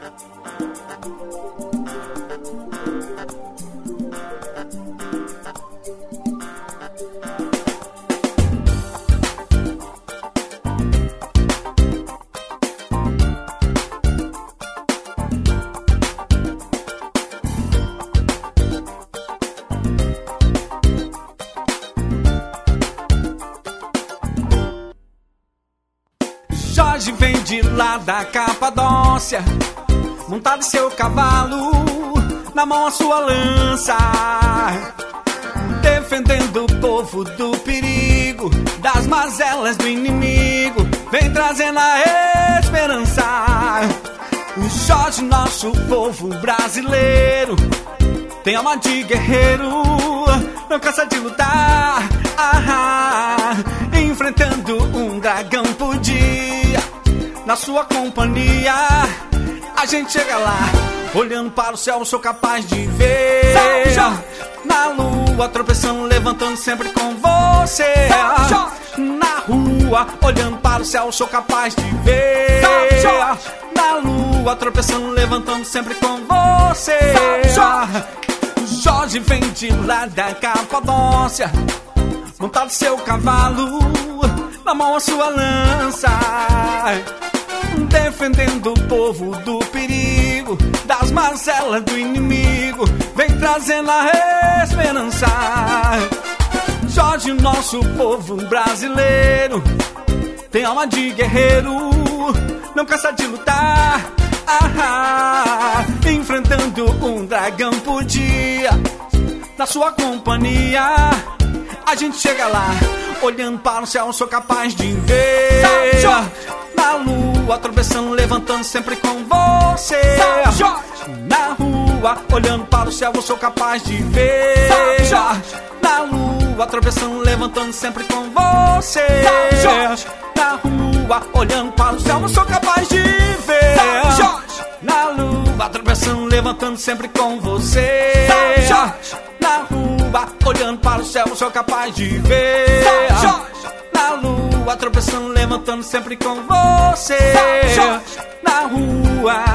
Jorge vem de lá da Capadócia, montado em seu cavalo, na mão a sua lança, defendendo o povo do perigo, das mazelas do inimigo, vem trazendo a esperança. O Jorge, nosso povo brasileiro, tem alma de guerreiro, não cansa de lutar, enfrentando um dragão por dia. Na sua companhia, a gente chega lá, olhando para o céu, eu sou capaz de ver. Na lua, tropeçando, levantando sempre com você. Na rua, olhando para o céu, eu sou capaz de ver. Na lua, tropeçando, levantando sempre com você. Jorge vem de lá da Capadócia, montado seu cavalo, na mão a sua lança, defendendo o povo do perigo, das mazelas do inimigo, vem trazendo a esperança. Jorge, nosso povo brasileiro, tem alma de guerreiro, não cansa de lutar, enfrentando um dragão por dia. Na sua companhia, a gente chega lá, olhando para o céu, eu sou capaz de ver. Na lua, tropeçando, levantando sempre com você. Na rua, olhando para o céu, eu sou capaz de ver. Na lua, tropeçando, levantando sempre com você. Na rua, olhando para o céu, eu sou capaz de ver. Na lua, tropeçando, levantando sempre com você. Na rua, olhando para o céu, eu sou capaz de ver. Na lua, tropeçando, levantando sempre com você. Na rua.